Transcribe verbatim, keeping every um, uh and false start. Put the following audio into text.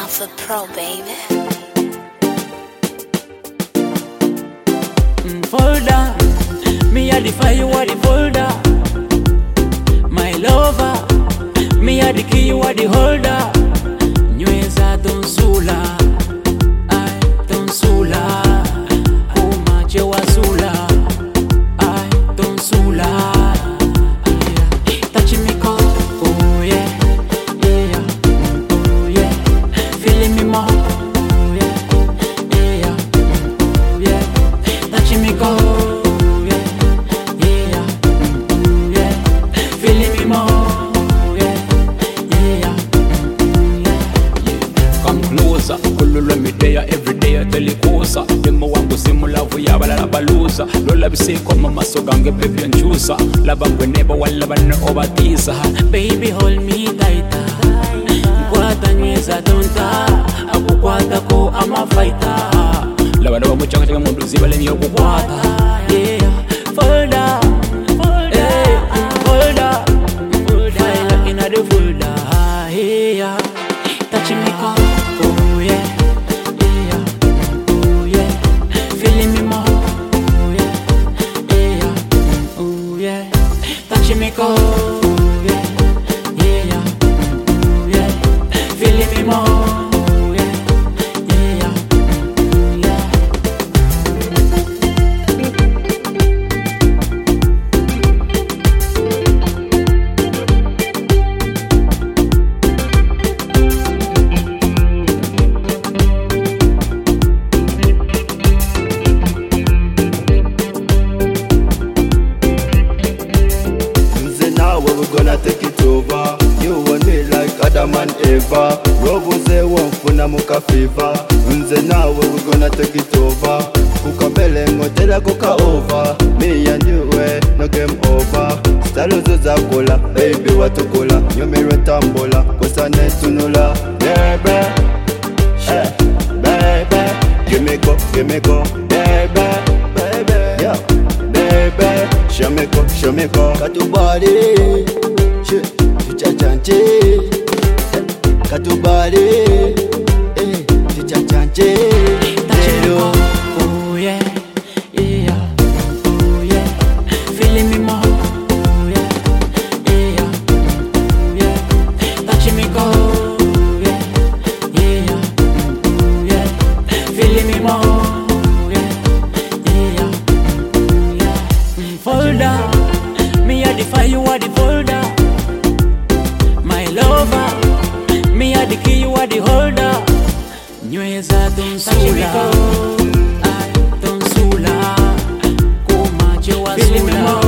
Alpha Pro, baby. Mm, folder, me a the fire, you are the folder. My lover, me a the key, you are the holder. Nyweza donsula, ay donsula, umache wasula, ay donsula. Touch me, oh yeah, yeah, oh yeah, feeling me more, oh yeah, yeah, oh yeah, touch me, oh yeah, yeah, oh yeah, feeling me more, yeah, yeah, yeah. Come closer, kululwe midea every day telikosa. Demo wangu simu lavu ya balala balusa. Lola biseko mama sogange baby njusa. Laba kweneba wala bane obatiza. Baby hold me tighter, nkwata nyweza donta, akukwata ko ama fighter. Laba laba muchanga changa mundu zibale niyo kukwata. Yeah, folder, hey, folder, fire inna the folder. Yeah, touch me, oh yeah, yeah, oh yeah, feeling me more, oh yeah, yeah, oh yeah, touch me, oh yeah, yeah, oh yeah, feeling me more, oh yeah, yeah, oh yeah. We're gonna take it over. You want me like Adam and Eva. Robo say one funa muka fever. Unze now we're gonna take it over. Kuka bele ngotela kuka over. Me and you eh, no game over. Stalo zoza kola, baby watukola. Nyomero tambola, kosa netunula. Baby, eh, baby. Give me go, give me go, baby, baby, yeah. Baby, show me go, show me go. Katubali, che, tuchachanche. Katubali, eh, tuchachanche. Hello, oh yeah, yeah, oh yeah, feeling me more, oh yeah, yeah, oh yeah, touching me go, oh yeah, yeah, oh yeah, feeling me more, oh yeah, yeah, oh yeah. Folder, me a the fire, you are the folder. My lover, me a the key, you are the holder. Nyweza donsula, ay donsula, kumache wasula.